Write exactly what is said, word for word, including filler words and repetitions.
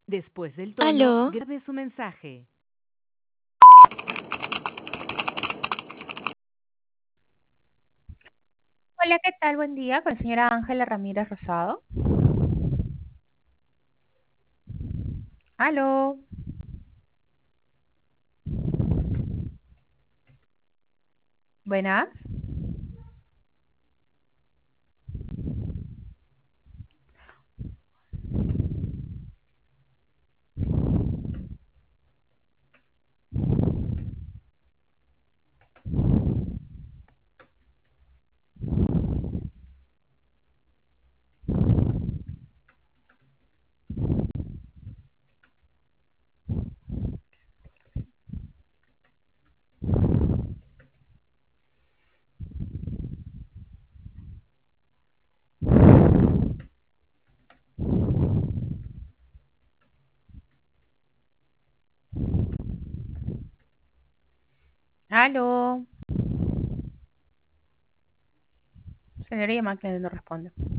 Después del tono, Aló, grabe su mensaje. Hola, ¿qué tal? Buen día, con la señora Ángela Ramírez Rosado. Aló, buenas. Aló. Señora llamada que no responde.